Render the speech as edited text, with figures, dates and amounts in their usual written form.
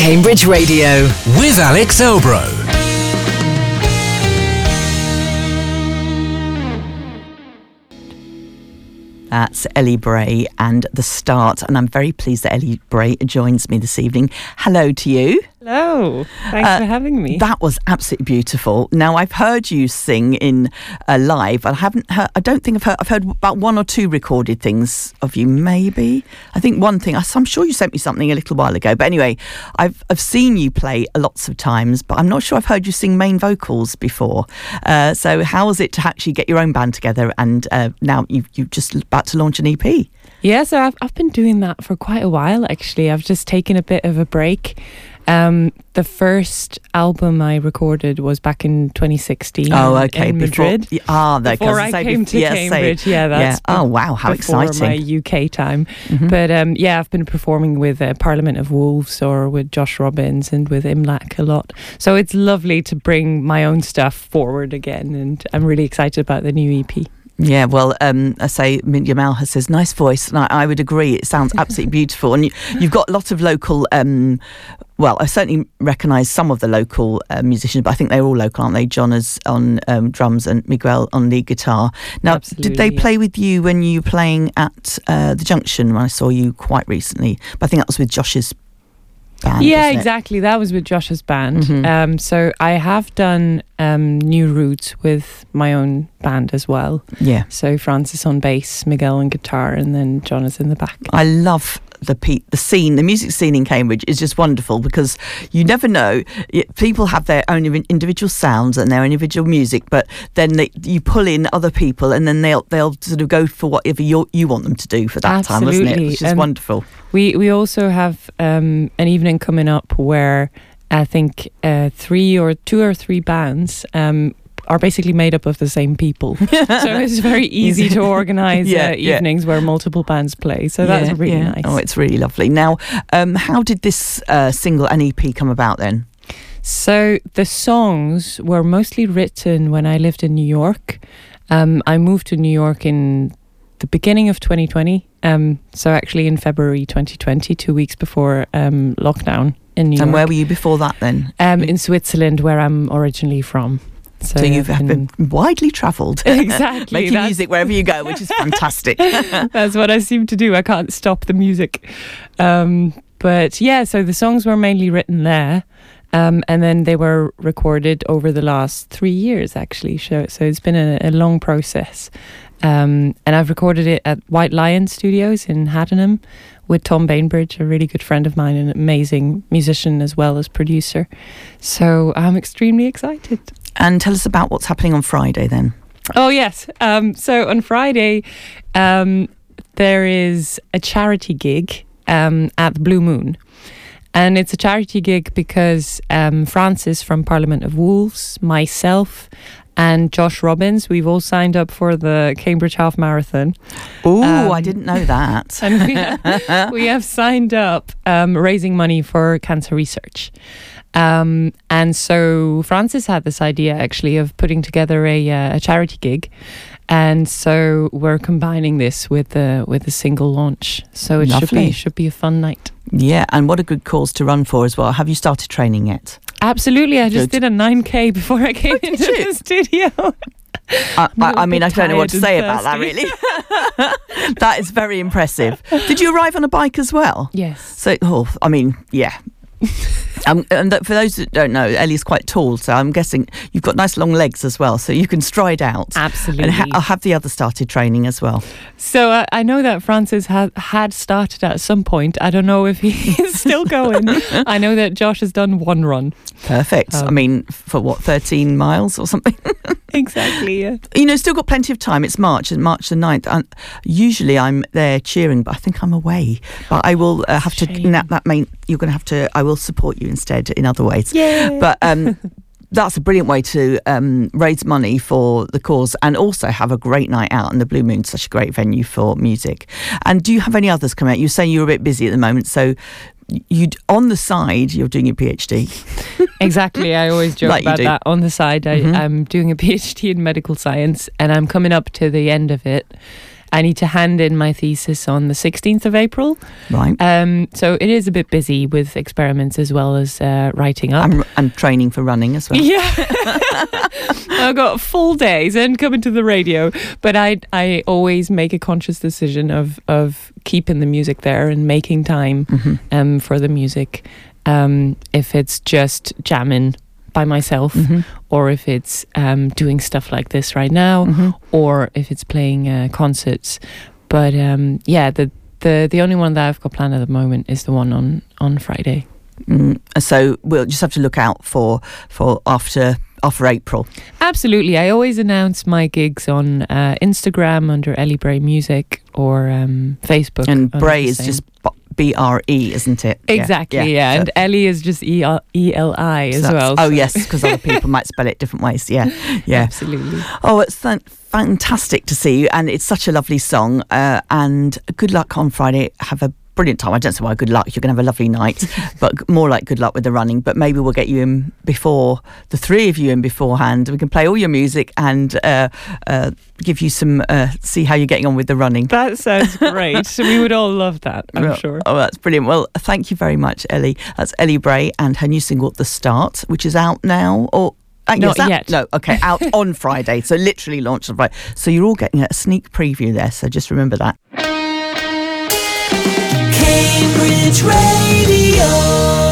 Cambridge Radio with Alex Elbro. That's Ellie Bray and The Start, and I'm very pleased that Ellie Bray joins me this evening. Hello to you. Hello. Thanks for having me. That was absolutely beautiful. Now, I've heard you sing in live. I've heard about one or two recorded things of you, maybe. I think one thing, I'm sure you sent me something a little while ago. But anyway, I've seen you play lots of times, but I'm not sure I've heard you sing main vocals before. So how was it to actually get your own band together, and now you're just about to launch an EP? Yeah, so I've been doing that for quite a while, actually. I've just taken a bit of a break. The first album I recorded was back in 2016. Oh, okay. In Madrid. Before I came to Cambridge. Oh, wow, how exciting. My UK time. Mm-hmm. But I've been performing with Parliament of Wolves or with Josh Robbins and with Imlach a lot. So it's lovely to bring my own stuff forward again, and I'm really excited about the new EP. Yeah, well, I say Mindy Malha says nice voice, and I would agree. It sounds absolutely beautiful, and you've got lots of local. Well, I certainly recognise some of the local musicians, but I think they're all local, aren't they? John is on drums and Miguel on lead guitar. Now, Absolutely, did they play with you when you were playing at the Junction? When I saw you quite recently, but I think that was with Josh's band. Yeah, exactly. That was with Josh's band. Mm-hmm. So I have done New Roots with my own band as well. Yeah. So Francis on bass, Miguel on guitar, and then John is in the back. I love the scene, the music scene in Cambridge is just wonderful, because you never know. People have their own individual sounds and their individual music, but then you pull in other people, and then they'll sort of go for whatever you want them to do for that time, isn't it? Which is wonderful. We also have an evening coming up where I think 2 or 3 bands are basically made up of the same people. So it's very easy to organise evenings where multiple bands play. So that's really nice. Oh, it's really lovely. Now, how did this single and EP come about then? So the songs were mostly written when I lived in New York. I moved to New York in the beginning of 2020. So actually in February 2020, 2 weeks before lockdown in New York. And where were you before that then? In Switzerland, where I'm originally from. So you've been widely travelled. Exactly. Making music wherever you go, which is fantastic. That's what I seem to do. I can't stop the music. But yeah, so the songs were mainly written there. And then they were recorded over the last 3 years, actually. So it's been a long process. And I've recorded it at White Lion Studios in Haddenham with Tom Bainbridge, a really good friend of mine, an amazing musician as well as producer. So I'm extremely excited. And tell us about what's happening on Friday then. Oh, yes. So on Friday, there is a charity gig at the Blue Moon. And it's a charity gig because Francis from Parliament of Wolves, myself, and Josh Robbins, we've all signed up for the Cambridge Half Marathon. Oh, I didn't know that. And we have signed up raising money for cancer research. And so Francis had this idea actually of putting together a charity gig. And so we're combining this with a single launch. So it should be a fun night. Yeah, and what a good cause to run for as well. Have you started training yet? Absolutely. I just did a 9K before I came into the studio. I mean, I don't know what to say about that, really. That is very impressive. Did you arrive on a bike as well? Yes. So, yeah. And for those that don't know, Ellie's quite tall, so I'm guessing you've got nice long legs as well, so you can stride out. Absolutely. And I'll have the other started training as well. So I know that Francis had started at some point. I don't know if he is still going. I know that Josh has done one run. Perfect. For what, 13 miles or something? Exactly, yeah. Still got plenty of time. It's March the 9th. Usually I'm there cheering, but I think I'm away. But I will have to. You're going to have to. I will support you instead in other ways. Yeah. But that's a brilliant way to raise money for the cause and also have a great night out. And the Blue Moon's such a great venue for music. And do you have any others coming out? You're saying you're a bit busy at the moment, so on the side you're doing your PhD. Exactly. I always joke about that. On the side, I'm doing a PhD in medical science, and I'm coming up to the end of it. I need to hand in my thesis on the 16th of April. Right. So it is a bit busy with experiments as well as writing up. And training for running as well. Yeah. I've got full days and coming to the radio. But I always make a conscious decision of keeping the music there and making time for the music. If it's just jamming by myself, or if it's doing stuff like this right now, or if it's playing concerts. But the only one that I've got planned at the moment is the one on Friday. So we'll just have to look out for after April. Absolutely. I always announce my gigs on Instagram under Ellie Bray Music, or Facebook. And Bray is just B-R-E, isn't it? Exactly, yeah. And Ellie is just E-L-I as well. Oh, yes, because other people might spell it different ways. Yeah. Absolutely. Oh, it's fantastic to see you, and it's such a lovely song. And good luck on Friday. Have a brilliant time. I don't say why good luck. You're going to have a lovely night, but more like good luck with the running. But maybe we'll get you in before, the three of you in beforehand. We can play all your music and give you some, see how you're getting on with the running. That sounds great. We would all love that, I'm sure. Oh, that's brilliant. Well, thank you very much, Ellie. That's Ellie Bray and her new single, The Start, which is out now, or... Not yet. No, okay, out on Friday. So literally launched on Friday. So you're all getting a sneak preview there. So just remember that. Cambridge Radio.